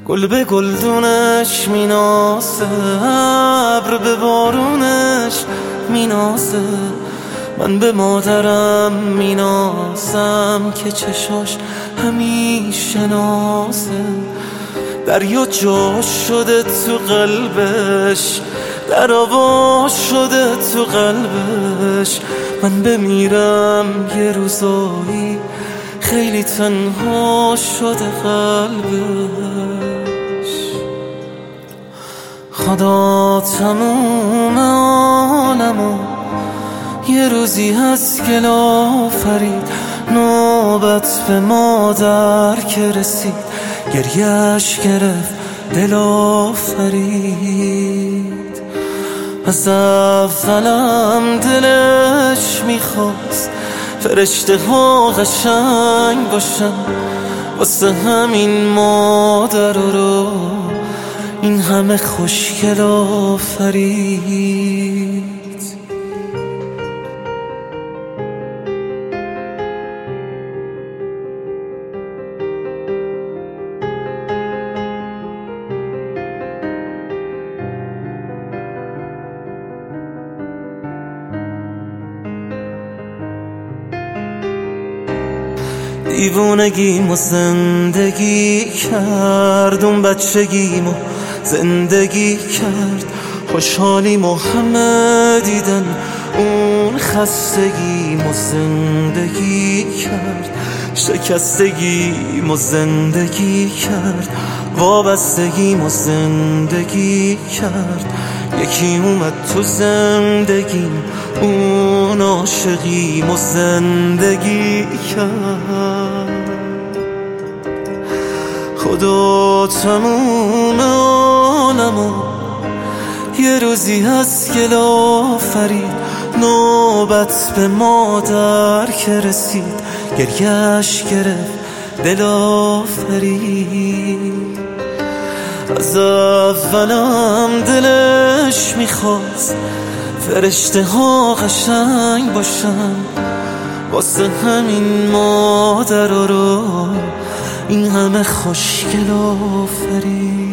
گل به گلدونش میناسه، ابر به بارونش میناسه. من به مادرم میناسم که چشاش همیشه نازه. دریا جا شده تو قلبش، در آوا شده تو قلبش. من بمیرم یه روزایی خیلی تنها شده قلبش. خدا تموم عالمو یه روزی هست که آفرید، نوبت به مادر که رسید گریهش گرفت دل آفرید. از اولم دلش میخواست فرشته ها قشنگ باشن، واسه همین مادر رو این همه خوشگل آفرید. دیوونگیمو زندگی کرد، اون بچگیمو زندگی کرد. خوشحالیمو همه دیدن، اون خستگیمو زندگی کرد. شکستگیمو زندگی کرد، وابستگیمو زندگی کرد. یکی اومد تو زندگیم، اون عاشقیمو زندگی کرد. خدا تموم عالمو یه روزی هست که آفرید، نوبت به مادر که رسید گریهش گرفت دل آفرید. از اولم دلش میخواست فرشته ها قشنگ باشن، واسه همین مادر رو این همه خوشگل آفرید.